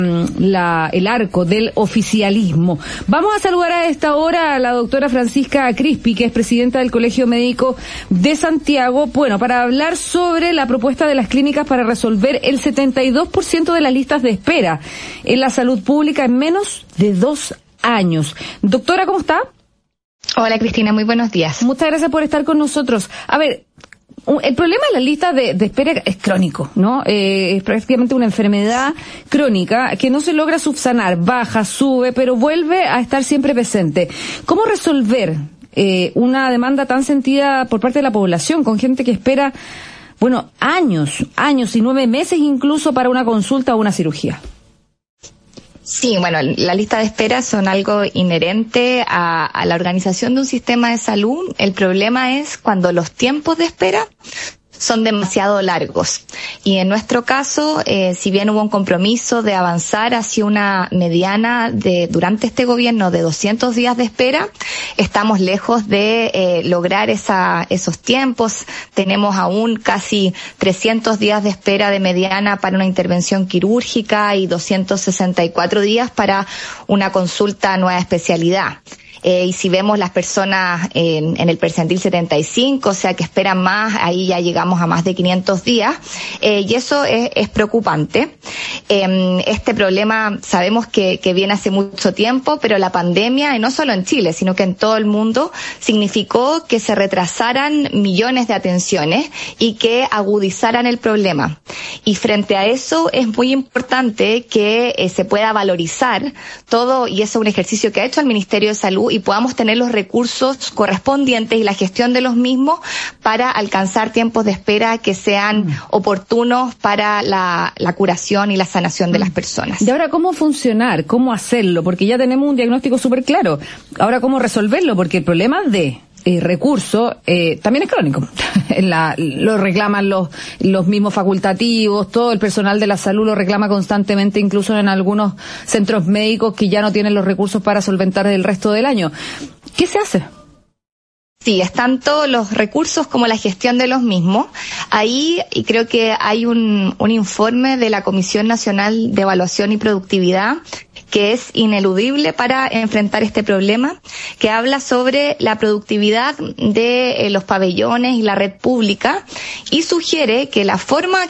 el arco del oficialismo. Vamos a saludar a esta hora a la doctora Francisca Crispi, que es presidenta del Colegio Médico de Santiago, bueno, para hablar sobre la propuesta de las clínicas para resolver el 72% de las listas de espera en la salud pública en menos de 2 años. Doctora, ¿cómo está? Hola, Cristina, muy buenos días. Muchas gracias por estar con nosotros. A ver, el problema de la lista de espera es crónico, ¿no? Es prácticamente una enfermedad crónica que no se logra subsanar, baja, sube, pero vuelve a estar siempre presente. ¿Cómo resolver una demanda tan sentida por parte de la población, con gente que espera, bueno, años y 9 meses incluso para una consulta o una cirugía? Sí, bueno, la lista de espera son algo inherente a la organización de un sistema de salud. El problema es cuando los tiempos de espera son demasiado largos. Y en nuestro caso, si bien hubo un compromiso de avanzar hacia una mediana durante este gobierno de 200 días de espera, estamos lejos de lograr esos tiempos. Tenemos aún casi 300 días de espera de mediana para una intervención quirúrgica y 264 días para una consulta a nueva especialidad. Y si vemos las personas en el percentil 75, o sea que esperan más, ahí ya llegamos a más de 500 días, y eso es preocupante. Este problema sabemos que viene hace mucho tiempo, pero la pandemia, y no solo en Chile, sino que en todo el mundo, significó que se retrasaran millones de atenciones y que agudizaran el problema. Y frente a eso es muy importante que se pueda valorizar todo, y eso es un ejercicio que ha hecho el Ministerio de Salud, y podamos tener los recursos correspondientes y la gestión de los mismos para alcanzar tiempos de espera que sean oportunos para la curación y la sanación de las personas. Y ahora, ¿cómo funcionar? ¿Cómo hacerlo? Porque ya tenemos un diagnóstico súper claro. Ahora, ¿cómo resolverlo? Porque el problema de recursos también es crónico. Lo reclaman los mismos facultativos, todo el personal de la salud lo reclama constantemente, incluso en algunos centros médicos que ya no tienen los recursos para solventar el resto del año. ¿Qué se hace? Sí, es tanto los recursos como la gestión de los mismos. Ahí y creo que hay un informe de la Comisión Nacional de Evaluación y Productividad que es ineludible para enfrentar este problema, que habla sobre la productividad de los pabellones y la red pública, y sugiere que la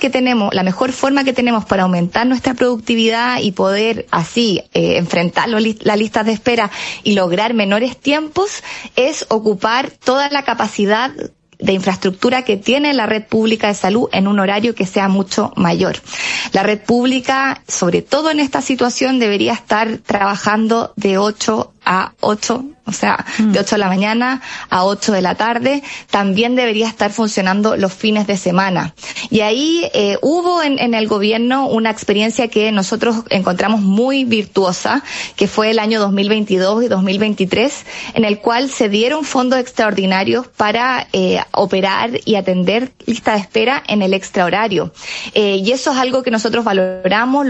mejor forma que tenemos para aumentar nuestra productividad y poder así enfrentar las listas de espera y lograr menores tiempos es ocupar toda la capacidad de infraestructura que tiene la red pública de salud en un horario que sea mucho mayor. La red pública, sobre todo en esta situación, debería estar trabajando de 8 a 8, o sea, de 8 de la mañana a 8 de la tarde. También debería estar funcionando los fines de semana. Y ahí hubo en el gobierno una experiencia que nosotros encontramos muy virtuosa, que fue el año 2022 y 2023, en el cual se dieron fondos extraordinarios para operar y atender lista de espera en el extrahorario. Y eso es algo que nosotros valoramos.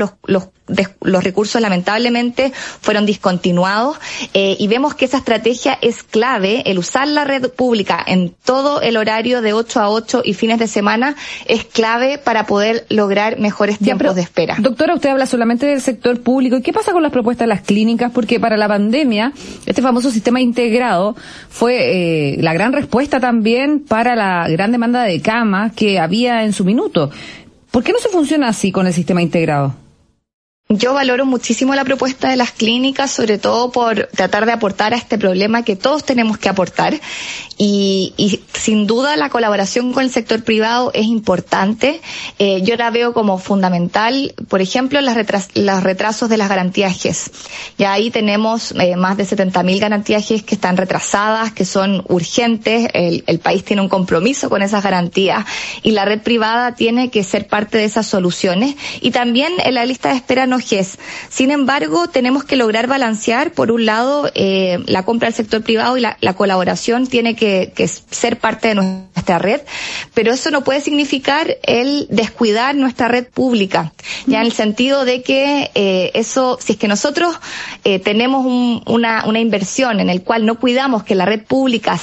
Los recursos lamentablemente fueron discontinuados, y vemos que esa estrategia es clave. El usar la red pública en todo el horario de 8 a 8 y fines de semana es clave para poder lograr mejores tiempos de espera. Doctora, usted habla solamente del sector público. ¿Y qué pasa con las propuestas de las clínicas? Porque para la pandemia, este famoso sistema integrado fue la gran respuesta también para la gran demanda de camas que había en su minuto. ¿Por qué no se funciona así con el sistema integrado? Yo valoro muchísimo la propuesta de las clínicas, sobre todo por tratar de aportar a este problema que todos tenemos que aportar, y sin duda la colaboración con el sector privado es importante. Yo la veo como fundamental, por ejemplo, los retrasos de las garantías GES. Ya ahí tenemos más de 70.000 garantías GES que están retrasadas, que son urgentes. El país tiene un compromiso con esas garantías y la red privada tiene que ser parte de esas soluciones. Y también en la lista de espera no GES. Sin embargo, tenemos que lograr balancear, por un lado, la compra del sector privado, y la colaboración tiene que ser parte de nuestra red, pero eso no puede significar el descuidar nuestra red pública, ya en el sentido de que si es que nosotros tenemos una inversión en el cual no cuidamos que la red pública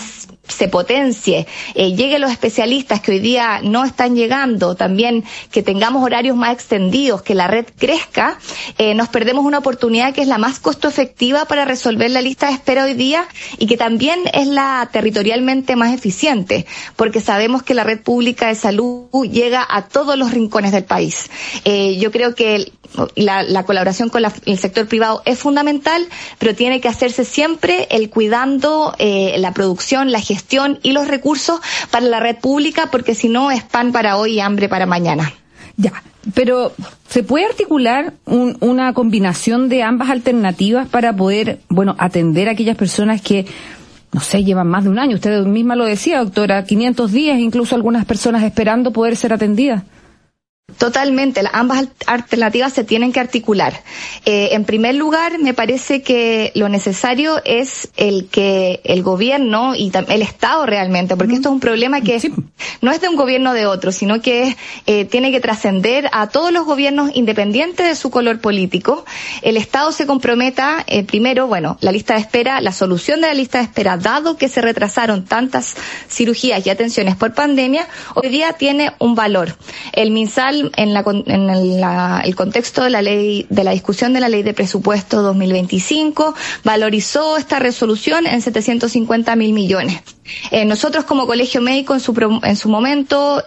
se potencie, lleguen los especialistas que hoy día no están llegando, también que tengamos horarios más extendidos, que la red crezca, nos perdemos una oportunidad que es la más costo efectiva para resolver la lista de espera hoy día y que también es la territorialmente más eficiente, porque sabemos que la red pública de salud llega a todos los rincones del país. Yo creo que la colaboración con el sector privado es fundamental, pero tiene que hacerse siempre cuidando la producción, la gestión y los recursos para la red pública, porque si no es pan para hoy y hambre para mañana. Ya, pero ¿se puede articular una combinación de ambas alternativas para poder, atender a aquellas personas que, no sé, llevan más de un año? Usted misma lo decía, doctora, 500 días, incluso algunas personas esperando poder ser atendidas. Totalmente, ambas alternativas se tienen que articular. En primer lugar, me parece que lo necesario es que el gobierno y el Estado realmente, porque esto es un problema que no es de un gobierno o de otro, sino que tiene que trascender a todos los gobiernos independientes de su color político. El Estado se comprometa, primero, la lista de espera, la solución de la lista de espera, dado que se retrasaron tantas cirugías y atenciones por pandemia, hoy día tiene un valor. El MinSal, en el contexto de la discusión de la ley de presupuesto 2025, valorizó esta resolución en 750.000 millones. Nosotros como Colegio Médico en su momento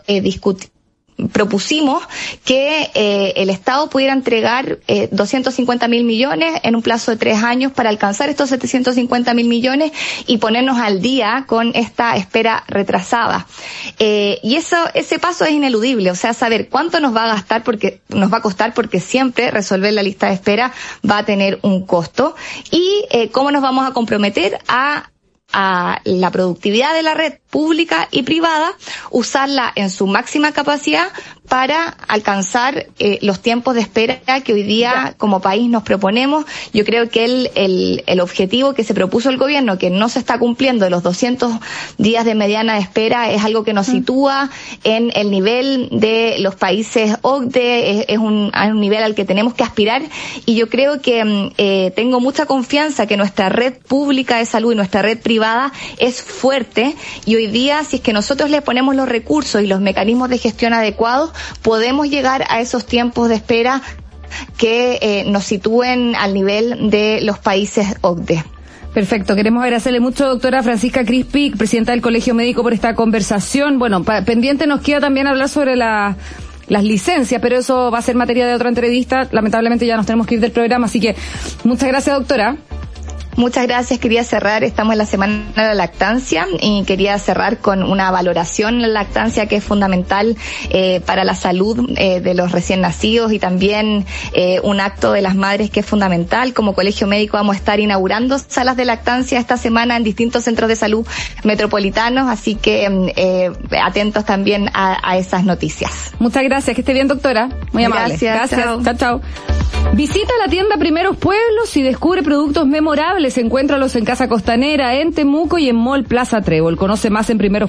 propusimos que el Estado pudiera entregar 250.000 millones en un plazo de 3 años para alcanzar estos 750.000 millones y ponernos al día con esta espera retrasada. Y ese paso es ineludible, o sea, saber cuánto nos va a costar porque siempre resolver la lista de espera va a tener un costo y cómo nos vamos a comprometer a la productividad de la red pública y privada, usarla en su máxima capacidad para alcanzar los tiempos de espera que hoy día como país nos proponemos. Yo creo que el objetivo que se propuso el gobierno, que no se está cumpliendo, de los 200 días de mediana de espera, es algo que nos sitúa en el nivel de los países OCDE, es un nivel al que tenemos que aspirar, y yo creo que tengo mucha confianza que nuestra red pública de salud y nuestra red privada es fuerte, y hoy día, si es que nosotros le ponemos los recursos y los mecanismos de gestión adecuados, podemos llegar a esos tiempos de espera que nos sitúen al nivel de los países OCDE. Perfecto, queremos agradecerle mucho, doctora Francisca Crispi, presidenta del Colegio Médico, por esta conversación. Pendiente nos queda también hablar sobre las licencias, pero eso va a ser materia de otra entrevista. Lamentablemente ya nos tenemos que ir del programa, así que muchas gracias, doctora. Muchas gracias, quería cerrar, estamos en la Semana de la Lactancia y quería cerrar con una valoración de la lactancia que es fundamental para la salud de los recién nacidos y también un acto de las madres que es fundamental. Como Colegio Médico vamos a estar inaugurando salas de lactancia esta semana en distintos centros de salud metropolitanos, así que atentos también a esas noticias. Muchas gracias, que esté bien, doctora. Muy amable. Gracias. Chao. Visita la tienda Primeros Pueblos y descubre productos memorables. Encuéntralos en Casa Costanera, en Temuco y en Mall Plaza Trébol. Conoce más en Primeros